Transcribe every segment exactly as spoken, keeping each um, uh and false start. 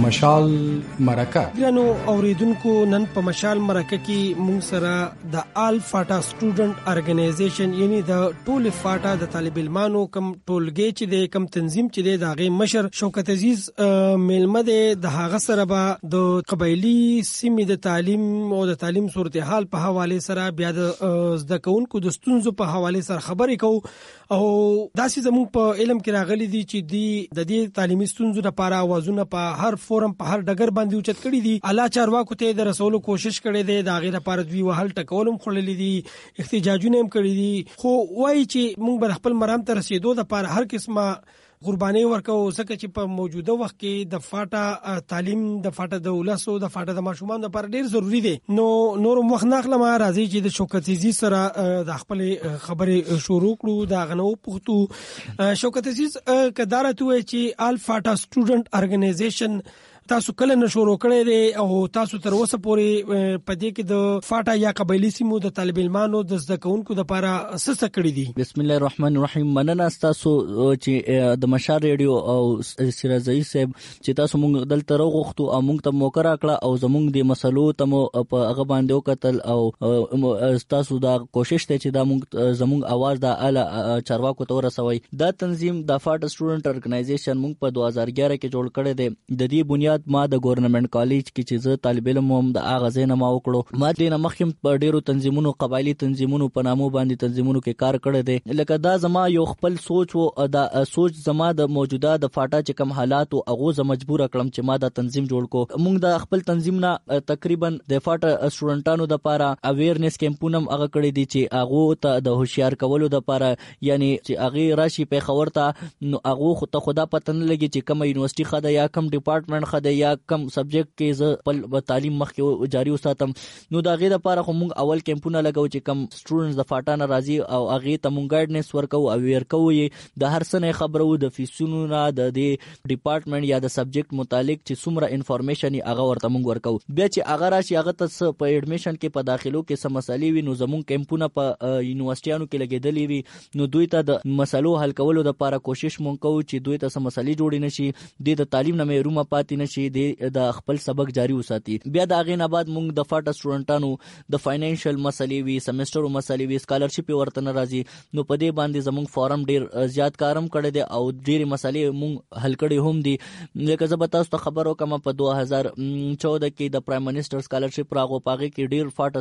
مشال مرکه. ګرانو اوریدونکو، نن په مشال مرکه کې موږ سره د آل فاټا سټوډنټ ارګنایزیشن یعنی د ټول فاټا د طالب علمانو کم ټولګي چې د کم تنظیم چې د داغه مشر شوکت عزیز میلمه د هغه سره به د قبایلی سیمې د تعلیم او د تعلیم صورتحال په حواله سره بیا د زده کوونکو د ستونزو په حواله سره خبرې کوو او داسې زموږ په علم کې راغلي دي چې دی د دې تعلیمي ستونزو لپاره اوازونه په هر فورم په هر ډګر باندې اوچت کړي دي. اعلی چارواکو ته د رسولو کوشش کړي دي، د غیر لپاره دوی وهل ټکولم خړلې دي، احتجاجونه هم کړي دي، خو وایي چې موږ به خپل مرام ته رسیدو د لپاره هر قسمه قرباني ورکو ځکه چې په موجوده وخت کې د فاټا تعلیم د فاټا د ولسو د فاټا د ماشومان لپاره ډیر ضروری دی. نو نور وخت ناخله ما راځي چې د شوکت عزیز سره د خپل خبرې شروع کړو. دا غنو پښتو شوکت عزیز کدارته وي چې آل فاټا سټوډنټ ارګنایزیشن تاسو کله نشورو کړی دی او تاسو تر اوسه پورې په دې کې د فاټا یا قبایلی سیمو د طالب علمانو د زده کوونکو لپاره څه څه کړی دي؟ بسم الله الرحمن الرحیم. مننه تاسو چې د مشال ریډیو او سرازی صاحب چې تاسو موږ دلته راغوښتو او موږ ته موقع راکړه او زموږ د مسلو ته په هغه باندې وکتل او تاسو دا کوشش ته چې دا موږ زموږ आवाज د اعلی چارواکو ته ورسوي. دا تنظیم د فاټا سټوډنټ ارګنایزیشن موږ په دوه هزار اګیاره کې جوړ کړی دی. د دې بنیاد ما د ګورنمنت کالج کې چې زه طالب علم هم د اغازه نه ما وکړو. ما دې نه مخکې په ډیرو تنظیمونو قبایلی تنظیمونو په نامو باندې تنظیمونو کې کار کړی دی. لکه دا زما یو خپل سوچ او دا سوچ زما د موجوده د فاټا چې کم حالات او هغه ز مجبور کړم چې ما دا تنظیم جوړ کو. موږ د خپل تنظیم نه تقریبا د فاټا سټوډنټانو د لپاره اویرنس کمپونه هغه کړی دي چې هغه ته د هوشیار کولو د لپاره یعنی چې هغه راشي په خبرته نو هغه خو ته خدا پته نه لګي چې کوم یونیورسيټي خده یا کوم ډپارټمنټ خده یا کم سبجیکټ کې ز په تعلیم مخ کې جاری وساتم. نو دا غیر لپاره خو موږ اول کمپونه لګاو چې کم سټوډنټس د فاټا نه راځي او هغه ته موږ ګایډنس ورکو او ویر کوو د هر څه خبرو د فیسونو نه د دې ډپارټمنټ یا د سبجیکټ متعلق چې څومره انفارمیشن هغه ورته موږ ورکو. بیا چې هغه راشي هغه ته په ایډمیشن کې په داخلو کې سم مسالې وي نو زموږ کمپونه په یونیورسيټیانو کې لګیدلې وي نو دوی ته د مسلو حل کولو لپاره کوشش مونږ کوو چې دوی ته سم مسالې جوړې نشي، د تعلیم نه محروم پاتې نشي، د خپل سبق جاری وساتي. بیا د اغه نه بعد موږ د فاټا سټوډنټانو د فاینانشل مسلې وی سمستر مسلې وی سکالرشپ ورته ناراضي نو په دې باندې زموږ فارم ډیر زیات کارم کړی دی او ډیر مسلې موږ حل کړي هم دي. لکه زه به تاسو ته خبرو کوم په دوه هزار چودہ کې د پرایم منسٹر سکالرشپ راغو پاغه کې ډیر فاټا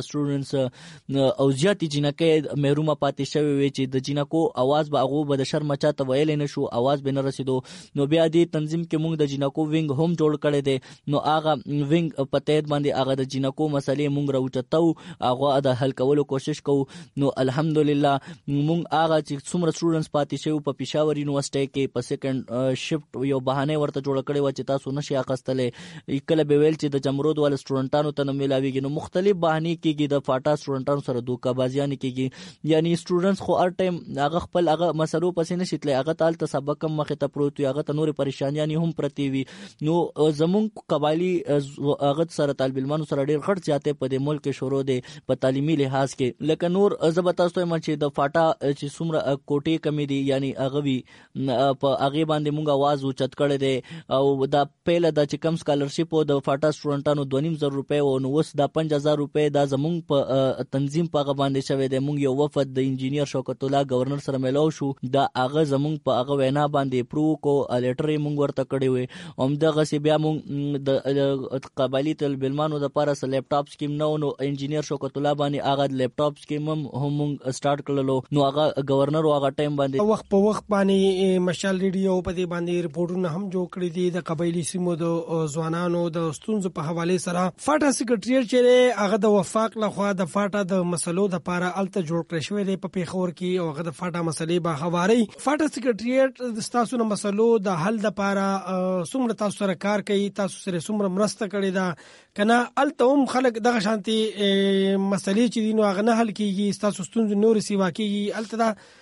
سټوډنټس او زیات جنکه محروم پاتې شوی وي چې د جنکو आवाज به هغه به د شرم چاته ویل نه شو، आवाज به نه رسیدو. نو بیا دې تنظیم کې موږ د جنکو وینګ هم جوړ کړی دی. نو هغه وینګ په تید باندې هغه د جنکو مسلې مونږ راوچتو هغه د حل کولو کوشش کوو. نو الحمدلله مونږ هغه چې څومره سټوډنټس پاتې شوی په پېښور یونیورسيټي کې په سیکنډ شفت یو بهانه ورته جوړ کړی و چې تاسو نشي اخستلې. کله به ویل چې د جمرود ول سټوډنټانو ته نه ملاويږي نو مختلف بهانه کېږي د فاټا سټوډنټانو سره دوکا بازیان کېږي. یعنی سټوډنټس خو هر ټایم هغه خپل هغه مسلو پسې نشیتلې هغه تال ته سبق کم مخه ته پروت وي هغه ته نور پریشانیاں هم پرتی وي. نو زمونږ قبایلی هغه سره طالب علمانو سره ډیر غټ زیاتې په دې ملک کې شروع دي په تعلیمي لحاظ کې. لکه نور زبتا تاسو ته چې د فاټا چې څومره کوټې کمی دي یعنی هغه وی په هغه باندې مونږ आवाज اوچت کړی دی او دا پهله د چې کم سکالرشپ او د فاټا سټوډنټانو دوه نیم زره روپے او نو وس د پنځه هزار روپے دا زمونږ په تنظیم په هغه باندې شوی دی. مونږ یو وفد د انجینیر شوکت الله گورنر سره ملاو شو دا هغه زمونږ په هغه وینا باندې پرو کو لیټر مونږ ورته کړی وي هم دغه سی بیا مونږ د قبایلی طالب علمانو د لپاره س لیپټاپ سکیم نو نو انجینیر شوکت الله باندې هغه لیپټاپ سکیم هم هم سٹارټ کړلو. نو هغه گورنر او هغه ټایم باندې وخت په وخت باندې مشال ریډیو په دې باندې رپورټونه هم جوړ کړی دي د قبایلی سیمو د ځوانانو د ستونزو په حواله سره. فاټا سیکریټریټ چې هغه د وفاق لخوا د فاټا د مسلو د لپاره الته جوړ کړی شوی دی په پیښور کې او هغه د فاټا مسلې به حواري. فاټا سیکریټریټ د تاسو نه مسلو د حل لپاره څومره تاسو سره کار کوي، تاسو سره څومره مرسته کړی دا کنه الته هم خلک دغه شانتي مسلې چې دینو هغه نه حل کیږي، تاسو ستونزې نور سی واقعي الته دا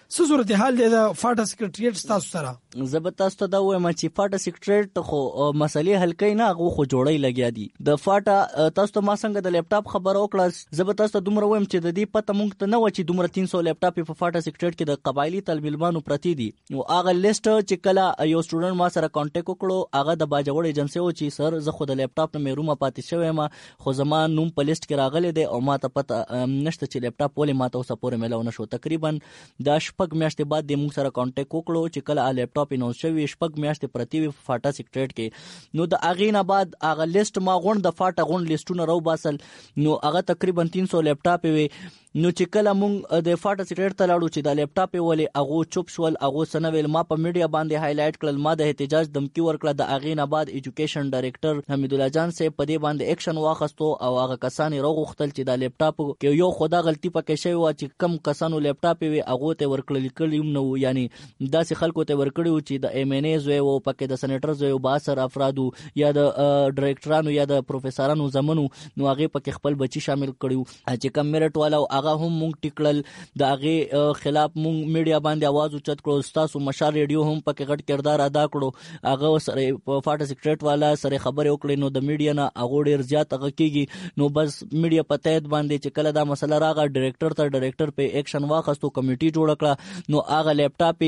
څه صورتحال دی د فاټا سکریټریټ تاسو سره؟ زه به تاسو ته دا وایم چې فاټا سکریټریټ خو مسلې حل کوي نه، هغه خو جوړی لګیا دي. د فاټا تاسو ته ما څنګه د لیپټاپ خبر وکړه، زه به تاسو ته دومره وایم چې د دې پته مونږ ته نه و چې دومره تین سو لیپټاپ په فاټا سکریټریټ کې د قبایلی طالب علمانو پرتی دي. نو هغه لیست چې کله یو سټوډنټ ما سره کانټیکټ وکړو، هغه د باجوړ ایجنسی و چې سر زه خو د لیپټاپ نه مېرومه پاتې شوی ما، خو زما نوم په لیست کې راغلی دی او ما ته پته نشته چې لیپټاپ ولې ما ته اوسه پورې میلاو نه شو. تقریبا دا شپږ میاشتې بعد د موږ سره کانټیکټ وکړو چې کله لیپټاپ اناونس شوی، شپږ میاشتې پرتی وي فاټا سکریټریټ کې. نو د هغې نه بعد هغه لیست ما غونډ د فاټا غونډ لیستونه راو باسل، نو هغه تقریبا تین سو لیپټاپ وي. نو چې کله مونږ د فاټا سکریټریټ ته لاړو چې دا لیپټاپ ولې هغه چوپ شول، هغه سنه ویل ما په میډیا باندې هایلایټ کړل، ما د احتجاج دمکی ورکړه. د هغې نه بعد ایجوکیشن ډایریکټر حمید الله جان صاحب په دې باندې اکشن واخستو او هغه کسان راغوښتل چې دا لیپټاپ کې یو خدا غلطي پکې شوی و چې کم کسانو لیپټاپ وي هغه ته ورکړل کړي نو، یعنی داسې خلکو ته ورکړي چې د ایم ان ای زوی او پکې د سېنیټر زوی او باثر افرادو یا د ډایریکټرانو یا د پروفیسورانو زمونو، نو هغه پکې خپل بچي شامل کړیو چې کم میرټ والا هغه هم مونږ ټیکل د هغه خلاف مونږ میډیا باندې आवाज اوچت کړو. تاسو مشال ریډیو هم پکې غټ کردار ادا کړو، هغه سره په فاټا سکریټریټ والا سره خبرې وکړې. نو د میډیا نه هغه ډیر زیات هغه کیږي، نو بس میډیا په تایید باندې چې کله دا مسله راغله ډایریکټر ته ډایریکټر په اکشن واخستو، کمیټي جوړ کړه. نو هغه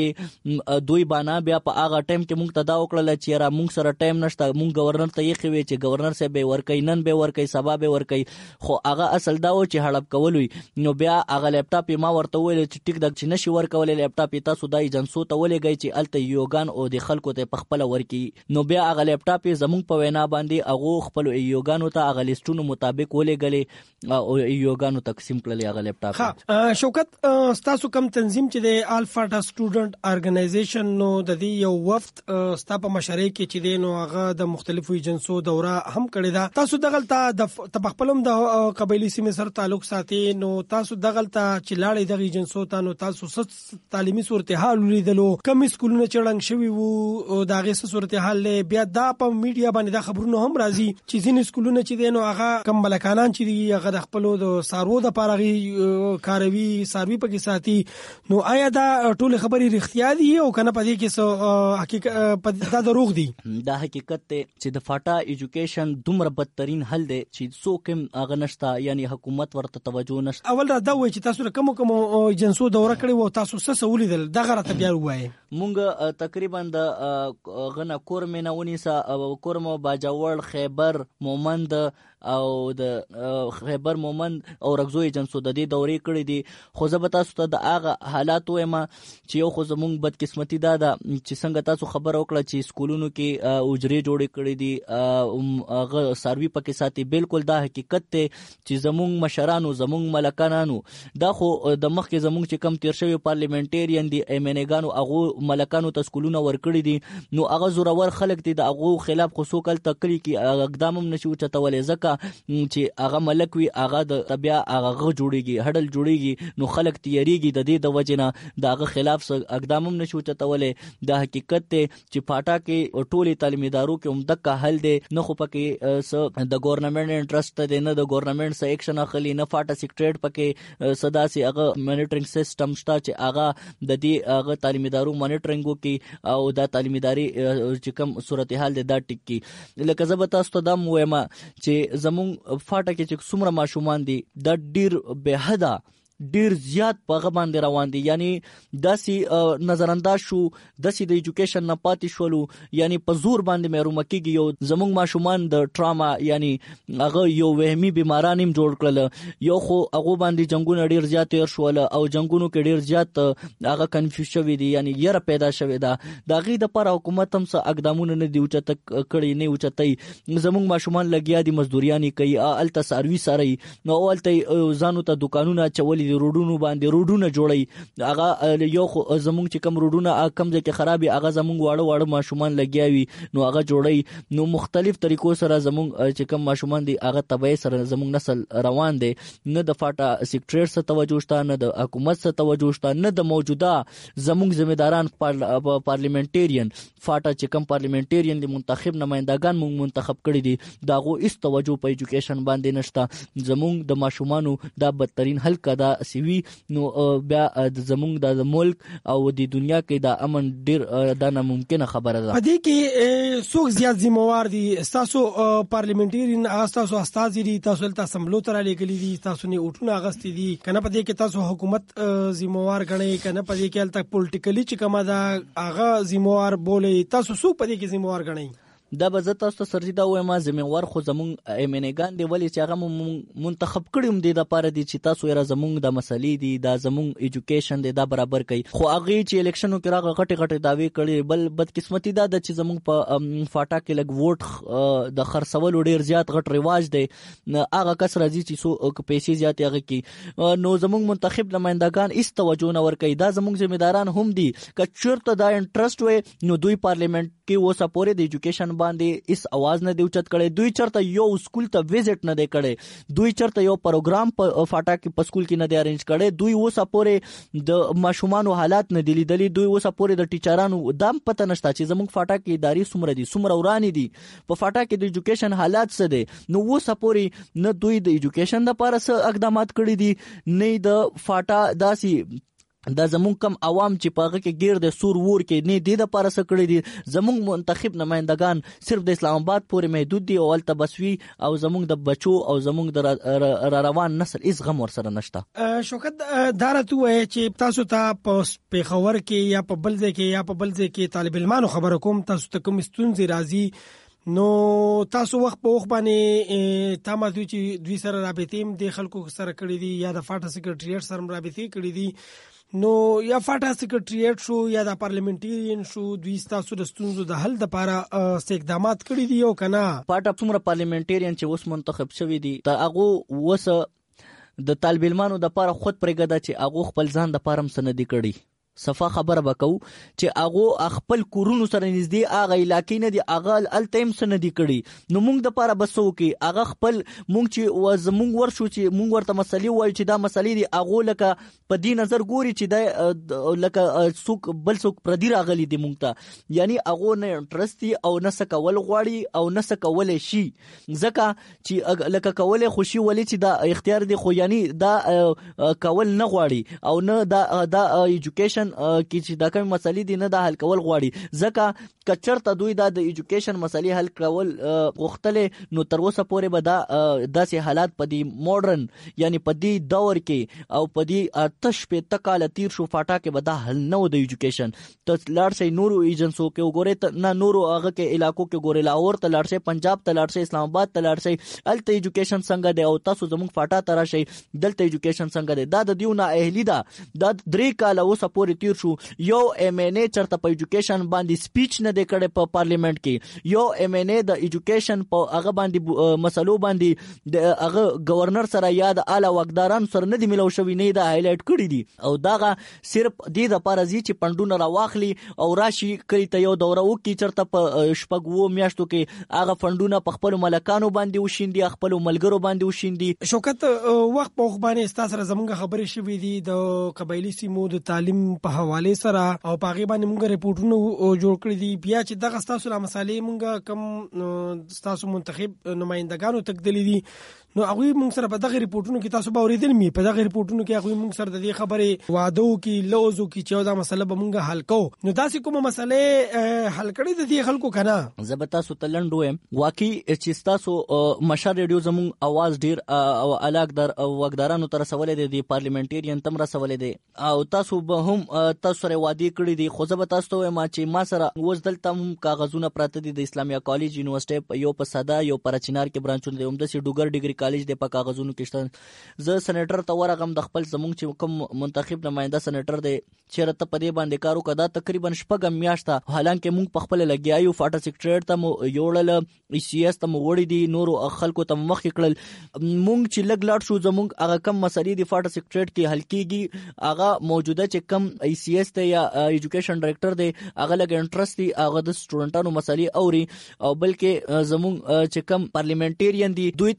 لیپټاپ دوی باندې بیا په هغه ټایم کې مونږ ته دا وکړل چې را مونږ سره ټایم نشته، مونږ گورنر ته یې خوي چې گورنر صاحب به ورکې نن به ورکې سبا به ورکې، خو هغه اصل دا و چې هړب کولوي. نو بیا هغه لیپټاپ ما ورته ویل چې ټیک د چې نشي ورکول لیپټاپ تاسو د ایجنسو ته ولېږئ چې الته یوګان او د خلکو ته په خپل ورکی. نو بیا هغه لیپټاپ زمونږ په وینا باندې هغه خپل یوګانو ته هغه لیستونو مطابق ولېږلې او یوګانو تقسیم کړل هغه لیپټاپ. ها شوکت، تاسو کوم تنظیم چې د الفاټا سټوډنټ ارګنایزیشن، نو د دې یو وفد ستا په مشرۍ کې چې دی نو هغه د مختلفو ایجنسو دوره هم کړې ده. تاسو دغلته د تبخپلم د قبایلی سیمې سره تعلق ساتي، نو تاسو دغلته چې لاړې د ایجنسو ته نو تاسو ست تعلیمي صورتحال ولیدلو، کوم سکولونه چړنګ شوي وو دا غي صورتحال له بیا دا په میډیا باندې دا خبرونه هم راځي چې ځینې سکولونه چې دی نو هغه کم بلکانان چې دی هغه د خپل د سارو د پارغي کاروي ساروي پکې ساتي. نو آیا دا ټول خبري رښتیا دي او کنه پدې کې سو حقیقت دا دروغ دي؟ دا حقیقت ته چې د فاټا ایجوکیشن دومره بدترین حل دی چې څوک هم هغه نشتا، یعنی حکومت ورته توجه نشته. اول را دا وایي چې تاسو کوم کوم ایجنسو دوره کړې وو، تاسو څه څه ولیدل دغه راته بیا وایي. مونږ تقریبا د غنا کورمنه ونیسا کورمو باجوړ خیبر مومند او د خیبر مومند او رغزو ایجنسو د دې دورې کړې دي. خو زه به تاسو ته د هغه حالات وایم چې یو خو زمونږ بدقسمتي دا ده چې څنګه تاسو خبر وکړه چې سکولونو کې اجرې جوړې کړې دي هغه ساروي پکې ساتي. بالکل دا حقیقت ته چې زمونږ مشرانو زمونږ ملکانانو دا خو د مخکې زمونږ چې کم تیر شوی پارلیمنټریان دي ایم ان ای ګانو هغه ملکانو ته سکولونه ورکړي دي، نو هغه زورور خلک دي د هغه خلاف خو سوکل تکلی کې اقدام هم نشي وچتولې ځکه چې هغه ملک وي هغه د طبيعه هغه جوړيږي هډل جوړيږي، نو خلک تیاریږي د دې د وجنه د هغه خلاف اقدام هم نشي وچتولې. د حقیقت ته چې پاټا کې ټولي تعلیمي ادارو کې عمدک حل دي، نه خو پکې د ګورنمنت انټرست دی، نه د ګورنمنت سره اکشن اخلي، نه فاټا سکریټریټ پکې صدا سي هغه مانیټرینګ سیستم شته چې هغه د دې هغه تعلیمي ادارو مانیټرینګ کوي او دا تعلیمي اداري چې کوم صورتحال دی دا ټکی. لکه زه به تاسو ته دا وایم چې زمونږ فاټا کې چې څومره ماشومان دي دا ډیر به حدا ډیر زیات په غو باندې روان دي، یعنی داسې نظر انداز شو، داسې د ایجوکیشن نه پاتې شولو، یعنی په زور باندې محروم کیږي. یو زمونږ ماشومان د ټراما یعنی هغه یو وهمي بیماران هم جوړ کړل، یو خو هغه باندې جنگونه ډیر زیات تیر شول او جنگونو کې ډیر زیات هغه کنفیوز شوی دي، یعنی یره پیدا شوی دا د غي د پر حکومت هم څه اقدامونه نه دی اوچت کړی نه اوچتای. زمونږ ماشومان لګیا دي مزدوریانی کوي، الته سروي سره نو الته ځانو ته دکانونه چولې د روډونو باندې روډونه جوړي، هغه یو زمونږ چې کم روډونه کم ځکه خرابي هغه زمونږ واړه واړه ماشومان لګیاوي نو هغه جوړي. نو مختلف طریقو سره زمونږ چې کم ماشومان دي هغه تبعی سره زمونږ نسل روان دي، نه د فاټا سکریټریټ څخه توجه شته، نه د حکومت څخه توجه شته، نه د موجوده زمونږ ذمہداران پارلیمنټریان فاټا چې کم پارلیمنټریان دي منتخب نمائندگان مونږ منتخب کړي دي داغو هیڅ توجه په ایجوکیشن باندې نشته. زمونږ د ماشومانو دا بدترین حل کده داسې وي نو بیا زمونږ د ملک او د دنیا کې د امن ډیر دا ناممکنه خبره ده. په دې کې څوک زیات ذمہوار دي؟ تاسو پارلیمنټریان تاسو استاد دي، تاسو تل اسمبلو تر لګلې دي، تاسو نه اوټونه اغستې دي، کنه په دې کې تاسو حکومت ذمہوار غنئ، کنه په دې کې تل پولیټیکلی چې کومه دا هغه ذمہوار بولې، تاسو څوک په دې کې ذمہوار غنئ؟ دا به زه تاسو ته سرجیده وایم زموږ خو زموږ ایمنګان دی ولې چې هغه منتخب کړیم دی د پاره دي چې تاسو یې زموږ د مسلې دي دا زموږ ایجوکیشن دی دا برابر کوي. خو هغه چې الیکشنو کې راغله غټي غټي داوی کړي، بل بدقسمتي دا د چې زموږ په فاټا کې لګ ووټ د خرڅولو ډیر زیات غټ رواج دی. هغه کس راځي چې سو پیسې زیات هغه کې نو زموږ منتخب نمائندگان هیڅ توجه نه ور کوي. دا زموږ ذمہداران هم دي که چیرته دا انټرست وي نو دوی پارلیمنت کې و سپورې د ایجوکیشن باندې اس आवाज نه دی اوچت کړي، دوی چرته یو سکول ته وزټ نه دی کړي، دوی چرته یو پروګرام په فاټا کې په سکول کې نه دی ارینج کړي، دوی اوس پورې د ماشومان حالات نه دی لیدلي، دوی اوس پورې د ټیچرانو دم پته نشته چې زموږ فاټا کې اداري سمره دي سمره ورانی دي په فاټا کې د ایجوکیشن حالات څه دي. نو اوس پورې نه دوی د ایجوکیشن لپاره څه اقدامات کړي دي نه د فاټا داسي دا زمون کم عوام چې پاغه کې گیر د سور ور کې نه دي د پاره سکړي دي. زمون منتخب نمائندگان صرف د اسلام آباد پورې محدود دي او الته بسوي او زمون د بچو او زمون د را روان نسل اس غم ور سره نشته. شوکت دارته وای چې تاسو ته په پیښور کې یا په بلځه کې یا په بلځه کې طالب علمانو خبر کوم تاسو ته کوم ستونزې راځي نو تاسو وخت په وخت باندې تاسو چې دوی سره رابطې د خلکو سره کړې دي یا د فاټا سیکریټریټ سره رابطې کړې دي نو یا فاټا سیکریټریټ شو یا د پارلیمنټریان شو دوی تاسو د ستونزو د حل لپاره اقدامات کړی دي او کنه؟ فاټا څومره پارلیمنټریان چې اوس منتخب شوی دي ته هغه وسه د طالب علمانو د لپاره خود پرېګدا چې هغه خپل ځان د لپاره سندې کړي. صفه خبره وکاو چې هغه خپل کورونو سره نږدې هغه علاقې نه دي هغه التیم سن دي کړي نو موږ د پاره بسو کې هغه خپل موږ چې وزموږ ورشو چې موږ ورته مسلې وایو چې دا مسلې دي هغه لکه په دې نظر ګوري چې دا لکه څوک بل څوک پردي راغلي دي موږ ته یعنی هغه نه انټرست او نه سکول غواړي او نه سکول شي ځکه چې لکه کول خوشي ولې چې دا اختیار دي خو یعنی دا کول نه غواړي او نه دا دا ایجوکیشن کې چې دا کوم مسلې دي نه دا حل کول غواړي ځکه کچرته دوی دا د ایجوکیشن مسلې حل کول غوښتل نو تر اوسه پورې به دا داسې حالات په دې ماډرن یعنی په دې دور کې او په دې آتش په تکاله تیر شو فاټا کې به دا حل نه و د ایجوکیشن. ته لاړ شي نورو ایجنسو کې وګورئ نه نورو هغه کې علاقو کې ګورئ لاهور ته لاړ شي پنجاب ته لاړ شي اسلام آباد ته لاړ شي الته ایجوکیشن څنګه دی او تاسو زموږ فاټا ته راشي دلته ایجوکیشن څنګه دی دا د دیونه اهلی ده دا درې کال اوسه پورې تیر شو یو ایم ان ای چرته په ایجوکیشن باندې سپیچ نه دی کړی په پارلیمنت کې یو ایم ان ای د ایجوکیشن په هغه باندې مسلو باندې د هغه گورنر سره یا د اعلی واکداران سره نه دی ملو شوی نه دا هایلایټ کړی دي او داغه صرف دې د پاره زی چې پندونه راواخلي او راشي کړي ته یو دوره وکي چرته په شپږ وو میاشتو کې هغه فندونه په خپل ملکانو باندې وشیندي خپل ملګرو باندې وشیندي. شوکت وخت په وخت باندې تاسو سره زمونږ خبرې شوې دي د قبایلی سیمو د تعلیم په حواله سره او پاغي باندې موږ ریپورتونه جوړ کړی دي بیا چې دغه تاسو را مسالې موږ کم تاسو منتخب نمائندگانو تقدلی دي نو هغه موږ سره په دغه ریپورتونو کې تاسو به اوریدل می په دغه ریپورتونو کې هغه موږ سره د دې خبرې وعده کې لوزو کې چې دا مسله به موږ حل کوو نو داسې کومه مسله حل کړي د دې خلکو کنه. زبتا سو تلندو هم واقعي چې تاسو مشر ریډیو زمون आवाज ډیر او علاقدار او وګدارانو تر رسولې دي پارلیمنټریان تم رسولې دي او تاسو به هم تاسو سره وادي کړی دي خو زبتا تاسو ما چې ما سره وځدل تم کاغذونه پراته دي د اسلامیا کالج یونیورسيټي یو په صدا یو پر چینار کې برانچونه دي هم د ډوګر ډیګري کالج د په کاغذونو کې شته زه سېنیټر ته ورغم د خپل زمونږ چې کوم منتخب نماینده سېنیټر دی چې رته په دې باندې کارو کدا تقریبا شپږم میاشته حالانکه مونږ په خپل لګیایو فاټا سیکریټریټ ته مو یوړل ای سی اس ته مو وړي دي نورو خلکو ته مخ کړل مونږ چې لګ لاړ شو زمونږ هغه کم مسلې دی فاټا سیکریټریټ کې حل کیږي هغه موجوده چې کم ای سی اس ته یا ایجوکیشن ډایریکټر دی هغه لګ انټرست دی هغه د سټوډنټانو مسلې اوري او بلکې زمونږ چې کم پارلیمنټریان دي دوی ته چې خبر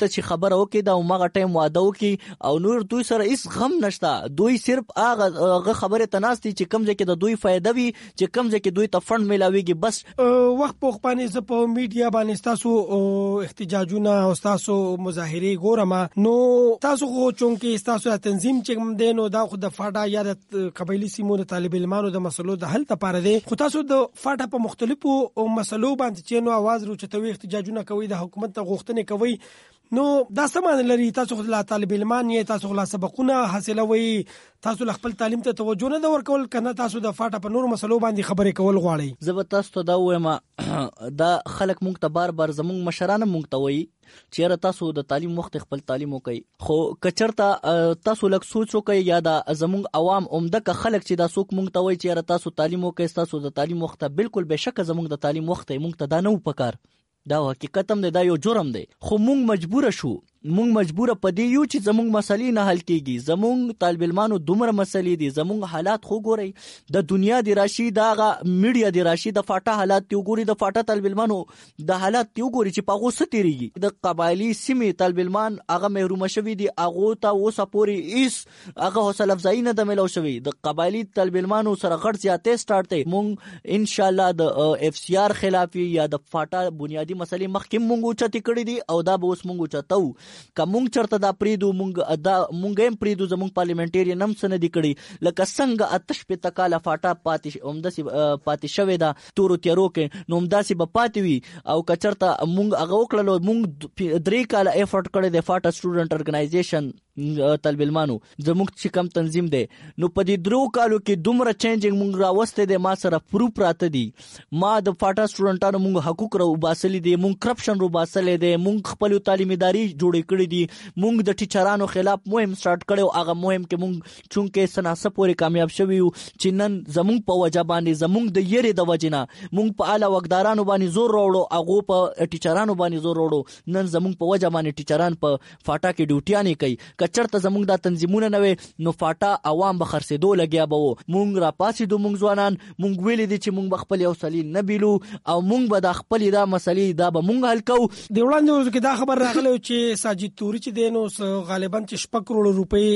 خبره وکړي دا مغه ټایم واده وکړي او نور دوی سره هیڅ غم نشته. دوی صرف هغه خبره تناستي چې کوم ځای کې د دوی فائدہ وي چې کوم ځای کې دوی ته فند ملاويږي. بس وخت په خپانه ز په میډیا باندې تاسو احتجاجونه او تاسو مظاهره ګورم نو تاسو خو چونکې تاسو تنظیم چې دینو دا خو د فاټا یا د قبایلی سیمو د طالب علمانو د مسلو د حل لپاره دی خو تاسو د فاټا په مختلفو مسلو باندې چې نو आवाज روچتوي احتجاجونه کوي د حکومت ته غوښتنې کوي نو دا سامان لري تاسو خپل طالب علمان یې تاسو خپل سبقونه حاصلوي تاسو خپل تعلیم ته توجه نه ورکول کنه تاسو د فاټا په نور مسلو باندې خبرې کول غواړي. زه به تاسو ته دا وایم دا خلک مونږ ته بار بار زمونږ مشران مونږ ته وایي چې تاسو د تعلیم وخت خپل تعلیم وکړئ خو کچرته تاسو لک سوچ وکړئ یا دا زمونږ عوام عمده ک خلک چې دا څوک مونږ ته وایي چې تاسو تعلیم وکړئ تاسو د تعلیم وخت بالکل بشک زمونږ د تعلیم وخت مونږ ته دا نه وپکار دا حقیقت هم دی دا یو جرم دی خو مونږ مجبور شو مونږ مجبور پدې یو چې زمونږ مسلې نه حل کیږي. زمونږ طالب علمانو دومره مسلې دي زمونږ حالات خو ګوري د دنیا دی راشي داغه میډیا دی راشي د فاټا حالات دی ګوري د فاټا طالب علمانو د حالات دی ګوري چې پاغو ستېریږي د قبایلی سیمې طالب علمان هغه محروم شوی دي هغه ته اوسه پوری ایس هغه حوصله افزایی نه د ملو شوی د قبایلی طالب علمانو سره غټ زیاتې سٹارټ ته مونږ ان شاء الله د اف سی آر خلافی یا د فاټا بنیادی مسلې مخکې مونږ چتی کړی دي او دا به اوس مونږ چتاو کوم چرته دا پریدو مونږ دا مونږ هم پریدو زمونږ پارلیمنټریان هم سن دي کړي لکه څنګه آتش په تکاله فاټا پاتې اومدسي پاتې شوی دا تورو تیرو کې نو اومداسي به پاتې وي او کچرته مونږ هغه وکړلو مونږ درې کال ایفورت کړی د فاټا سټوډنټ ارګنایزیشن طالب علمانو زموږ چې کم تنظیم دی نو په دې درو کالو کې دومره چینجینګ مونږ راوسته دي ما سره پروف راته دي ما د فاټا سټوډنټانو مونږ حقوق رو باسلې دي مونږ کرپشن رو باسلې دي مونږ خپل تعلیمي اداري جوړې کړې دي مونږ د ټیچرانو خلاف مهم سٹارټ کړو هغه مهم کې مونږ چونکه سناسه پورې کامیاب شوی چې نن زمونږ په وجه باندې زمونږ د یری د وجنه مونږ په اعلی وګدارانو باندې زور راوړو هغه په ټیچرانو باندې زور راوړو نن زمونږ په وجه باندې ټیچران په فاټا کې ډیوټیانې کوي چرته زمونږ د تنظیمونه نه وي نو فاټا عوام به خرڅېدو لګیا به وو مونږ را پاسې دو مونږ ځوانان مونږ ویلې دي چې مونږ خپل یو سلیل نه بیلو او مونږ به د خپل دا مسلې دا به مونږ حل کوو. د وړاندې کې دا خبر راغلی چې ساجد توري چې دینو غالبا چې شپږ کروڑ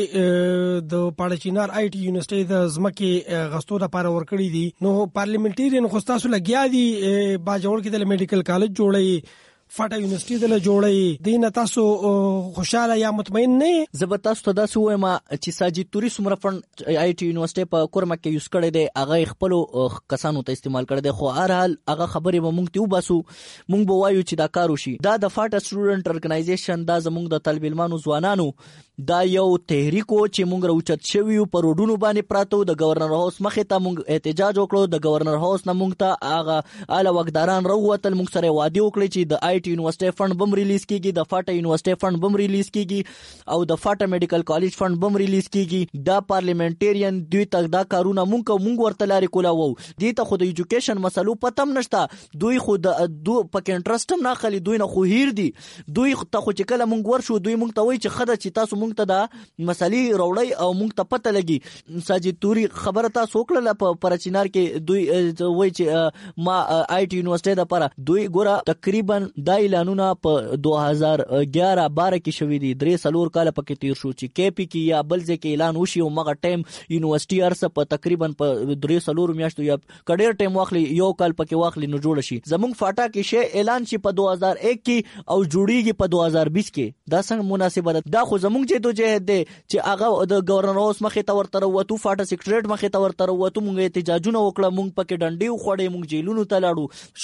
روپۍ د پاړچینار آی ټي یونیورسيټي د ځمکې غستو لپاره ورکړي دي نو پارلیمنټریان خو تاسو لګیا دي باجوړ کې د میډیکل کالج جوړي فاټا یونیورسيټي دل جوړي دینه تاسو خوشاله یا مطمئن نه زبر تاسو ته دا سوې ما چې ساجد توري سمره فند آی ټي یونیورسيټي په کورما کې یوز کړی دی هغه خپل کسانو ته استعمال کړی دی خو هر حال هغه خبرې به مونږ ته وباسو مونږ به وایو چې دا کار وشي دا د فاټا سټوډنټ ارګنایزیشن دا زمونږ د طالب علمانو ځوانانو دا یو تحریکو چې مونږ راوچت شوی په روډونو باندې پراتو د گورنر هاوس مخې ته مونږ احتجاج وکړو د گورنر هاوس نه مونږ ته هغه اعلی وګداران راووتل مونږ سره وعده وکړي چې د آی ټي یونیورسيټي فند بم ریلیز کیږي د فاټا یونیورسيټي فند بم ریلیز کیږي او د فاټا میډیکل کالج فند بم ریلیز کیږي دا پارلیمنټریان دوی تک دا کارونه مونږ مونږ ورته لاري کولاو دي ته خو د ایجوکیشن مسلو پتم نشته دوی خو د دو پک انټرست هم نه خلی دوی نه خو هیر دي دوی ته خو چې کله مونږ ورشو دوی مونږ ته وایي چې خدای چې تاسو مونږ ته دا مسلې راوړی او مونږ ته پته لګي ساجد توري خبره تاسو وکړه په پرچینار کې دوی وایي چې ما آی ټي یونیورسيټي د لپاره دوی ګوره تقریبا دا اعلانونه په دو هزار ګیارہ بارہ کې شوې دي درې سلور کال پکې تیر شو چې کې پی کې یا بل ځکه اعلان وشي او مغه ټایم یونیورسيټي ارسه په تقریبا په درې سلور میاشتو یا کډیر ټایم واخلي یو کال پکې واخلي نو جوړ شي زمونږ فاټا کې شی اعلان شي په دو هزار ایک کې او جوړیږي په دو هزار بیس کې دا څنګه مناسبه ده دا خو زمونږ جدو جهد دی چې هغه د گورنر هاوس مخې ته ورته وروتو فاټا سیکریټریټ مخې ته ورته وروتو مونږ احتجاجونه وکړه مونږ پکې ډنډې وخوړې مونږ جیلونو ته لاړو.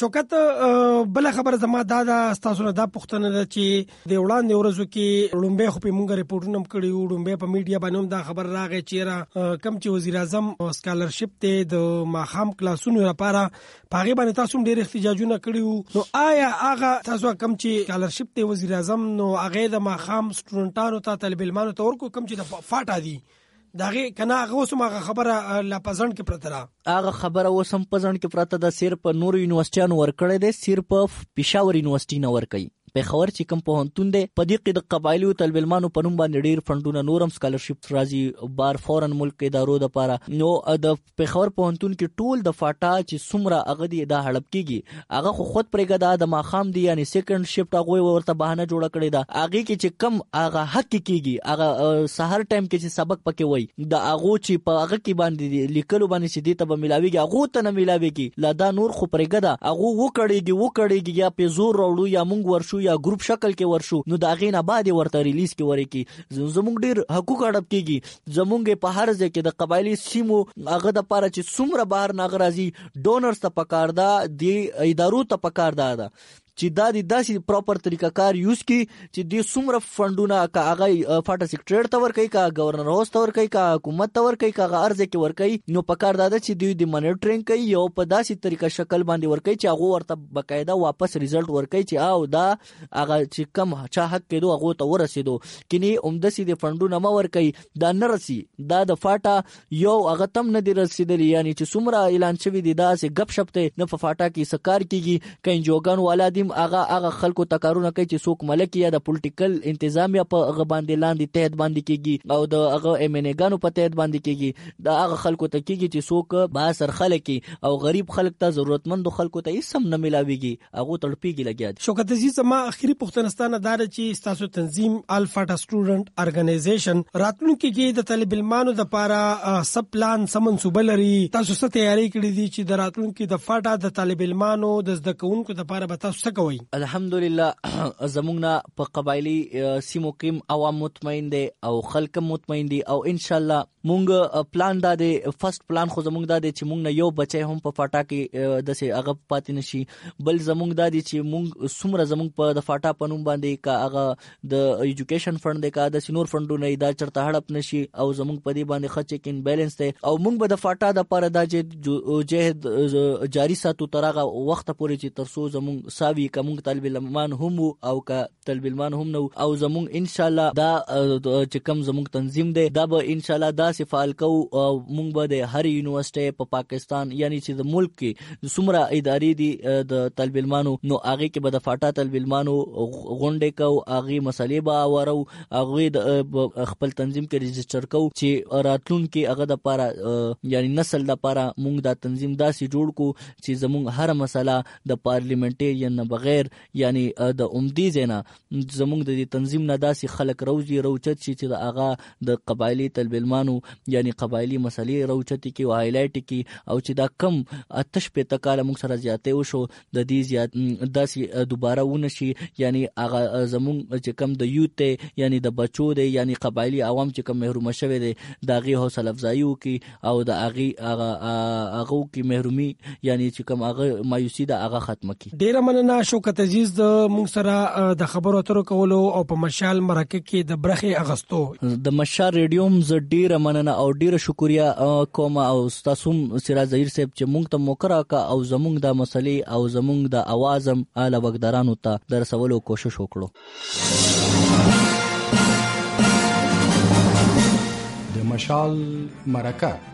شوکت بل خبر زما دا د تاسو نه دا پوښتنه ده چې د وړاندې ورځو کې لومبه خو په مونږ ریپورټونه کړي وو لومبه په میډیا باندې دا خبر راغی چې کم چې وزیر اعظم سکالرشپ ته د ماخام کلاسونو لپاره پاغي باندې تاسو ډېر احتجاجونه کړي وو نو آیا هغه تاسو کم چې سکالرشپ ته وزیر اعظم نو هغه د ماخام سټوډنټانو ته طالب علمانو ته ورکو کم چې د فاټا دي داغه کنه هغه اوس ما خبره لا پزند کې پرته را هغه خبره اوس هم پزند کې پرته ده صرف نور یونیورسيټیانو ورکړې ده صرف پېښور یونیورسيټي نه ورکړي پیښور چې کوم پوهنتون دی په دې کې د قبایلی طالبانو په نوم باندې ډیر فندونه نورم سکالرشپ راځي بار فورن ملک ادارو د لپاره. نو د پیښور پوهنتون کې ټول د فاټا چې څومره هغه دی دا هړپ کیږي هغه خو خود پرېګه دا د ماخام دی یعنی سیکنډ شفټ هغه ورته بهانه جوړ کړی دا هغه کې چې کم هغه حق کیږي هغه سحر ټایم کې چې سبق پکې وای دا هغه چې په هغه کې باندې لیکلو باندې چې دی ته به ملاويږي هغه ته نه ملاويږي لا دا نور خو پرېګه دا هغه وکړيږي وکړيږي یا په زور راوړو یا مونږ ورشو یا ګروپ شکل کې ورشو نو دا غین آباد ورته ریلیز کې ورکی زموږ ډیر حقوق اړب کیږي زموږ په هر ځای کې د قبایلی سیمو هغه د پاره چې څومره بهر ناغرازي ډونرز ته پکار دا دی ادارو ته پکار دا دا چې دا د داسې پراپر طریقه کار یوز کی چې د څومره فندونه کا هغه فاټا سیکریټری ته ور کوي کا گورنر هاوس ته ور کوي کا حکومت ته ور کوي کا ارزه کې ور کوي نو پکار دا چې دوی د مانیټرینګ کوي یو په داسې طریقه شکل باندې ور کوي چې هغه ورته بقاعده واپس ریزلټ ور کوي چې او دا هغه چې کم چا حق کېدو هغه ته ورسېدو کینی عمده سي د فندونه ما ور کوي دا نه رسي دا د فاټا یو هغه تم نه دی رسیدلی یعنی چې څومره اعلان شوی دی دا سه غب شپ ته نه په فاټا کې سکار کیږي کین جوګان ولادیم هغه هغه خلکو تکارونه کوي چې څوک ملک یا د پولیټیکل انتظامیه په هغه باندې لاندې تحت باندې کیږي او د هغه ایم ان ای ګانو په تحت باندې کیږي دا هغه خلکو ته کیږي چې څوک با سر خلک او غریب خلک ته ضرورتمند خلکو ته هیڅ هم نه ملاويږي هغه تړپیږي لګیا دي. شوکت عزیز ما اخیری پښتنستانه دار چې تاسو تنظیم الفاټا سټوډنټ ارګنایزیشن راتلونکي کې د طالب علمانو د لپاره سب پلان سمنصوبه لري تاسو څه تیاری کړی دي چې د راتلونکي د فاټا د طالب علمانو د زده کوونکو د لپاره به تاسو څه کوئ؟ الحمدلله زمونږ په قبایلی سیمو کې عوام مطمئن دي او خلک مطمئن دي او ان شاء الله مونږ پلان دا دی فرست پلان خو زمونږ دا دی چې مونږ نه یو بچي هم په فاټا کې د سه هغه پاتې نشي بل زمونږ دا دی چې مونږ سمره زمونږ په د فاټا پنوم باندې کا هغه د ایجوکیشن فند دی کا د سینور فندونه دا چرته هړپ نشي او زمونږ په دې باندې خچ کې ان بیلانس دی او مونږ به د فاټا د پر د جهد جاری ساتو ترغه وخت پورې چې ترسو زمونږ ساوي کوم طالب علمان هم او کا طالب علمان هم نو او زمونږ ان شاء الله دا چې کوم زمونږ تنظیم دی دا به ان شاء الله دا سه فعال کو مونږ به د هر یونیورسيټي په پاکستان یعنی چې د ملک کې څومره ادارې دي د طالب علمانو نو هغه کې به د فاټا طالب علمانو غونډې کو هغه مسلې به ورو هغه د خپل تنظیم کې ريجستره کو چې راتلون کې هغه د لپاره یعنی نسل د لپاره مونږ دا تنظیم داسې جوړ کو چې زمونږ هر مسله د پارلیمنټریان نه بغیر یعنی د عمدي زینا زمونږ د تنظیم نه داسې خلک روزي روچت شي چې هغه د قبایلی طالب علمانو یعنی قبایلی مسلې روچت کی او هایلایټ کی او چې دا کم آتش په تکاله موږ سره زیاتې وشو د دې زیات داسې دوباره ونشي یعنی هغه زمونږ چې کم د یوت یعنی د بچو دی یعنی قبایلی عوام چې کم محروم شوه دي دا غي حوصله افزایی وکي او د هغه هغه کی محرومي یعنی چې کم هغه مایوسی دا هغه ختم کی. ډیر مننه شوکت عزیز د موږ سره د خبرو اترو کولو او په مشال مرکه کې د برخه اغستو د مشال ریډیوم ز ډیر مننه او ډیر شکریا کوم او تاسو سراج ظهیر صاحب چې موږ ته موکرا کا او زموږ د مسلې او زموږ د اوازم اعلی وګدارانو ته درسولو کوشش وکړو. د مشال مرکه